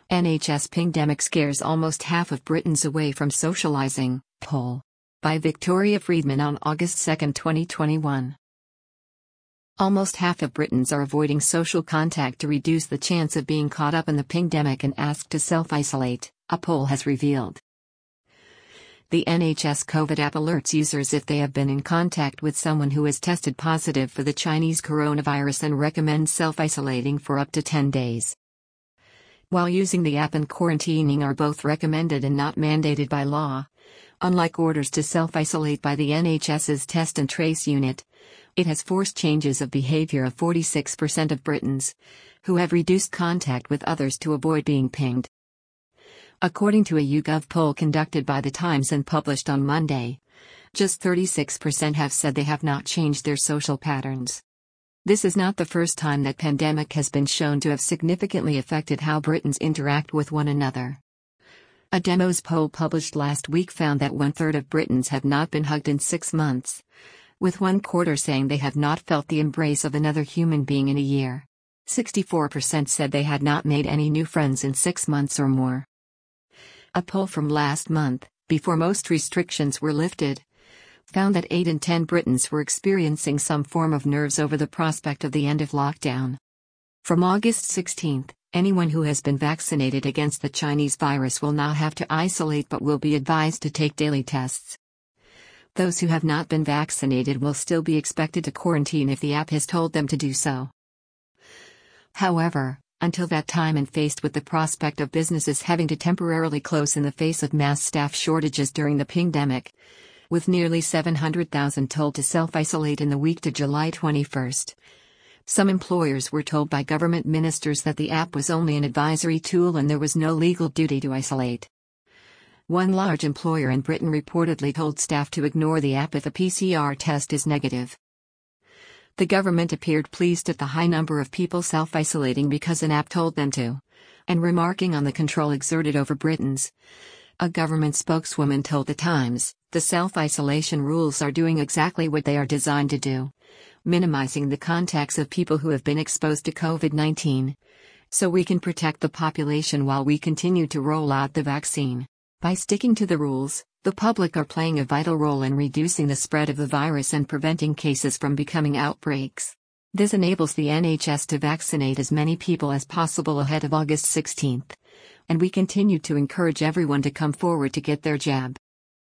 NHS Pingdemic scares almost half of Britons away from socialising, poll. By Victoria Friedman on August 2, 2021. Almost half of Britons are avoiding social contact to reduce the chance of being caught up in the pingdemic and asked to self-isolate, a poll has revealed. The NHS COVID app alerts users if they have been in contact with someone who has tested positive for the Chinese coronavirus and recommends self-isolating for up to 10 days. While using the app and quarantining are both recommended and not mandated by law, unlike orders to self-isolate by the NHS's Test and Trace unit, it has forced changes of behaviour of 46% of Britons, who have reduced contact with others to avoid being pinged. According to a YouGov poll conducted by The Times and published on Monday, just 36% have said they have not changed their social patterns. This is not the first time that pandemic has been shown to have significantly affected how Britons interact with one another. A Demos poll published last week found that 1/3 of Britons have not been hugged in 6 months, with 1/4 saying they have not felt the embrace of another human being in a year. 64% said they had not made any new friends in 6 months or more. A poll from last month, before most restrictions were lifted, found that 8 in 10 Britons were experiencing some form of nerves over the prospect of the end of lockdown. From August 16, anyone who has been vaccinated against the Chinese virus will not have to isolate but will be advised to take daily tests. Those who have not been vaccinated will still be expected to quarantine if the app has told them to do so. However, until that time and faced with the prospect of businesses having to temporarily close in the face of mass staff shortages during the pingdemic, with nearly 700,000 told to self-isolate in the week to July 21, some employers were told by government ministers that the app was only an advisory tool and there was no legal duty to isolate. One large employer in Britain reportedly told staff to ignore the app if a PCR test is negative. The government appeared pleased at the high number of people self-isolating because an app told them to, and remarking on the control exerted over Britons. A government spokeswoman told The Times, "The self-isolation rules are doing exactly what they are designed to do, minimizing the contacts of people who have been exposed to COVID-19, so we can protect the population while we continue to roll out the vaccine. By sticking to the rules, the public are playing a vital role in reducing the spread of the virus and preventing cases from becoming outbreaks. This enables the NHS to vaccinate as many people as possible ahead of August 16, and we continue to encourage everyone to come forward to get their jab."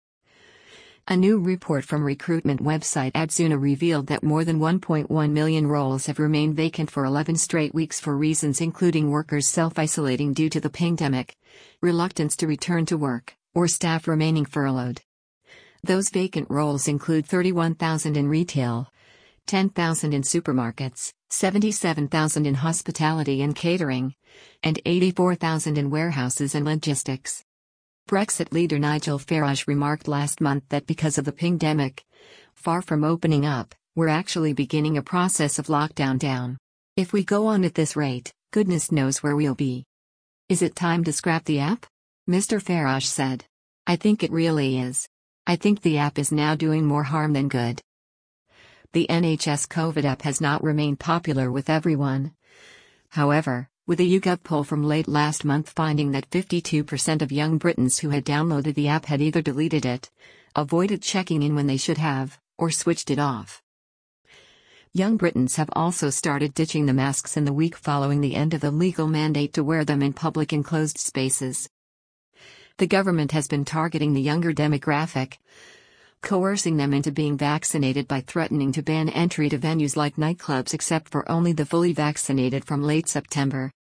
A new report from recruitment website Adzuna revealed that more than 1.1 million roles have remained vacant for 11 straight weeks for reasons including workers self-isolating due to the pandemic, reluctance to return to work, or staff remaining furloughed. Those vacant roles include 31,000 in retail, 10,000 in supermarkets, 77,000 in hospitality and catering, and 84,000 in warehouses and logistics. Brexit leader Nigel Farage remarked last month that because of the pingdemic, far from opening up, we're actually beginning a process of lockdown down. If we go on at this rate, goodness knows where we'll be. Is it time to scrap the app? Mr. Farage said. I think it really is. I think the app is now doing more harm than good. The NHS COVID app has not remained popular with everyone. However, with a YouGov poll from late last month finding that 52% of young Britons who had downloaded the app had either deleted it, avoided checking in when they should have, or switched it off. Young Britons have also started ditching the masks in the week following the end of the legal mandate to wear them in public enclosed spaces. The government has been targeting the younger demographic, coercing them into being vaccinated by threatening to ban entry to venues like nightclubs except for only the fully vaccinated from late September.